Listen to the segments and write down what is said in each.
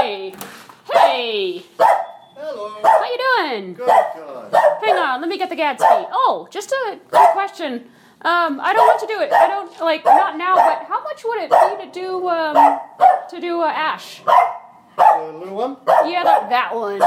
Hey! Hey! Hello. How you doing? Good, good. Hang on, let me get the Gatsby. Oh, just a quick question. I don't want to do it. I don't, like, not now, but how much would it be to do Ash? The little one? Yeah, that one.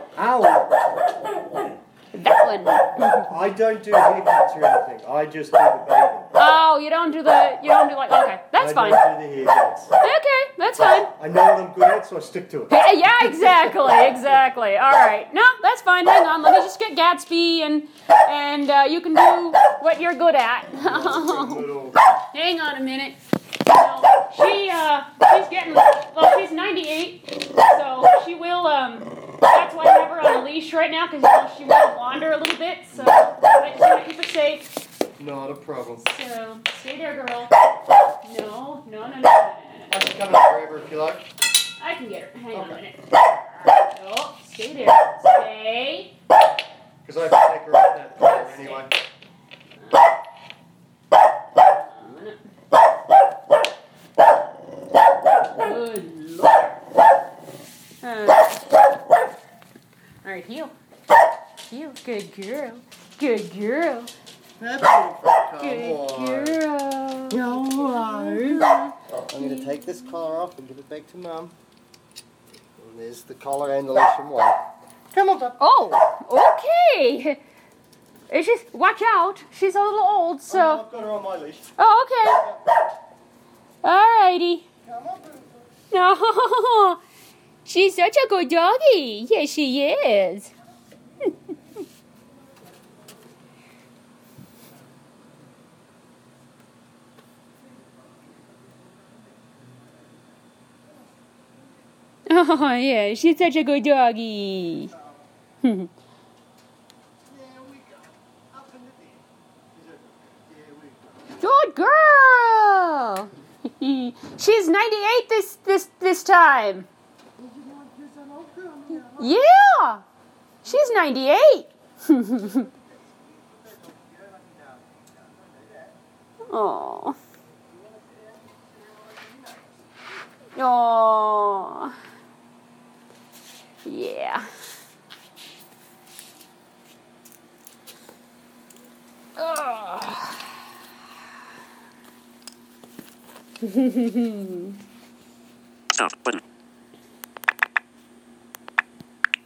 Ow. That one. I don't do haircuts or anything. I just do the bathing. Oh, you don't do like, okay, that's fine. I don't do the haircuts. Okay, that's fine. I know what I'm good at, so I stick to it. Yeah, exactly. All right. No, that's fine. Hang on. Let me just get Gatsby and you can do what you're good at. Hang on a minute. No, she's getting, well, she's 98, so she will, that's why I have her on a leash right now, because she will wander a little bit, so I just want to keep her safe. Not a problem. So, stay there, girl. No. I can come and grab her if you like. I can get her. Hang on a Okay. minute. Oh, stay there. Stay. Because I have to take her off that collar anyway. Good Lord. Alright, heel. Good girl. Good girl. Good girl. Alright. I'm going to take this collar off and give it back to Mum. And there's the collar and the leash in one. Come on, Pop. Oh, okay. It's just, watch out. She's a little old, so. I've got her on my leash. Oh, okay. Alrighty. Come on, Pop. No, she's such a good doggy. Yes, she is. Oh, yeah, she's such a good doggy. There we go. Up in the bed. There we go. Good girl. She's 98 this time. Yeah, she's 98. Oh. Oh. Yeah. Oh.